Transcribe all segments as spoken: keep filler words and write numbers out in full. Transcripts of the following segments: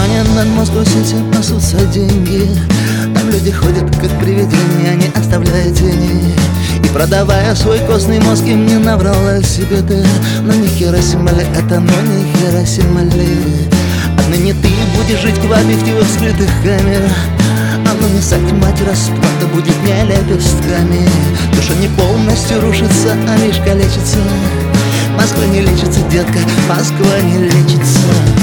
тумане над Москвой-Сити пасутся деньги. Там люди ходят как привидения, не оставляя тени. И продавая свой костный мозг, им не наврала себе ты. Но не Хиросима ли это, но не Хиросима ли? Отныне ты будешь жить в объективах скрытых камер. А ну не сать, мать, расплата будет не лепестками. Душа не полностью рушится, а лишь калечится. Москва не лечится, детка, Москва не лечится.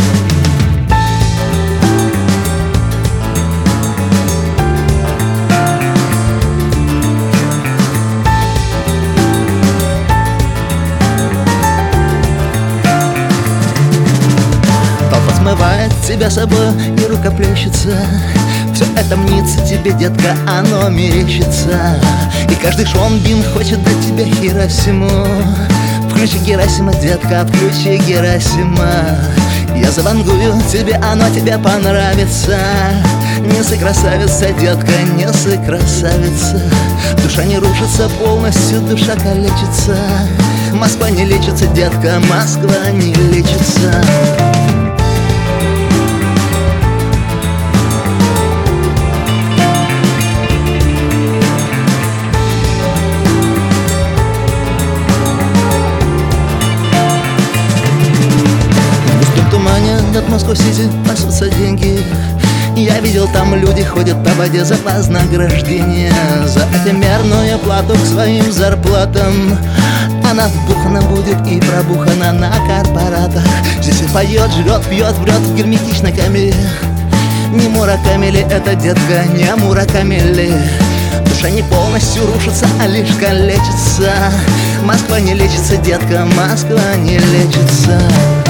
Смывает тебя собой и рука плещется. Все это мнится тебе, детка, оно мерещится. И каждый шонбин хочет дать тебе Хиросиму. Включи Герасима, детка, включи Герасима. Я завангую тебе, оно тебе понравится. Не сы красавица, детка, не сы красавица. Душа не рушится полностью, душа калечится. Москва не лечится, детка, Москва не лечится. Над Москвой-Сити пасутся деньги. Я видел, там люди ходят по воде за вознаграждение. За эфемерную плату к своим зарплатам. Она вбухана будет и пробухана на корпоратах. Здесь и поет, живет, пьет, врет в герметичной камере. Не Мураками ли это, детка, не Мураками ли? Душа не полностью рушится, а лишь калечится. Москва не лечится, детка, Москва не лечится.